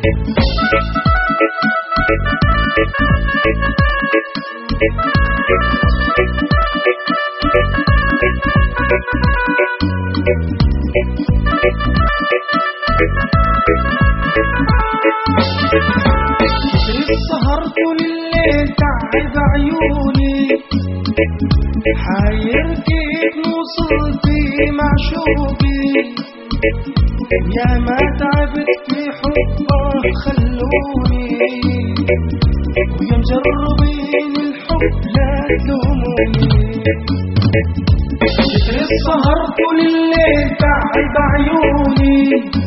سهرت لليل تعب عيوني، حاير كيف وصلت معشوقي، يا ما تعبت في حبه خلوني، ويا مجربين الحب لا تلوموني. سهرت لليل تعب عيوني،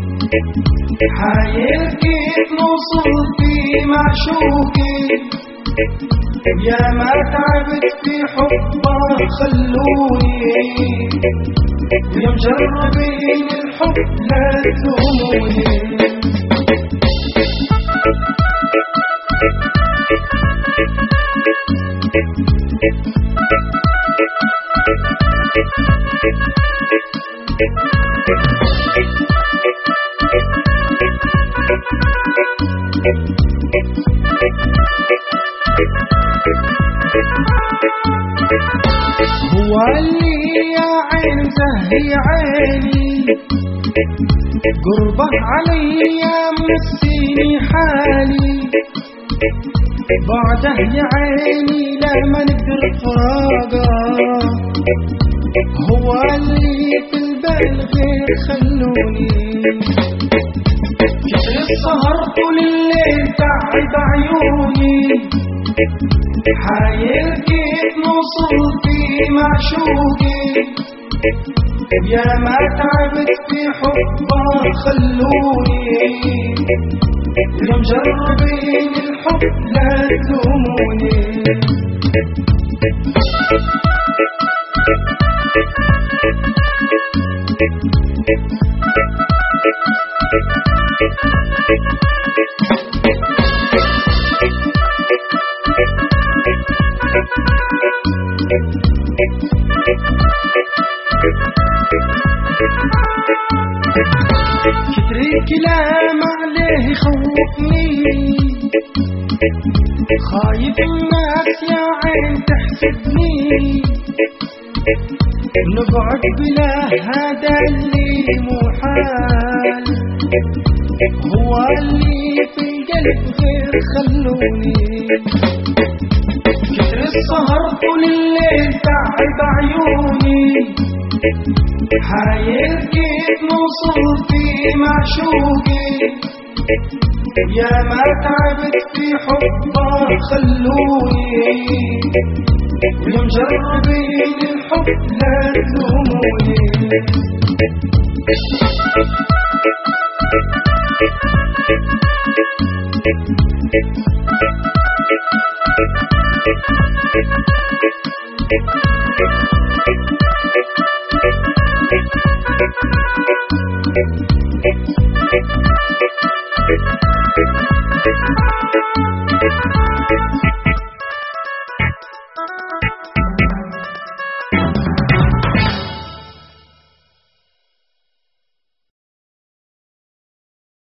حاير كيف وصلت معشوقي، يا ما تعبت في حبه خلوني، ويا مجربين الحب لا تلوموني. هو اللي يا عين زهي عيني، قربه علي مسيني حالي، بعده يا عيني لا ما نقدر فراقه، هو اللي في البال غير خلوني. سهرت لليل تعب عيوني، حاير كيف وصلت معشوقي، يا ما تعبت في حبه خلوني، يا مجربين الحب لا تلوموني. كتر الكلام عليه يخوفني، خايف الناس يا عين تحسدني، نقعد بلا هذا اللي مو حال، هو اللي في القلب غير خلوني. كتر سهرت لليل تعب عيوني، حاير كيف وصلت معشوقي، يا ما تعبت في حبه خلوني، ويا مجربين الحب لا تلوموني.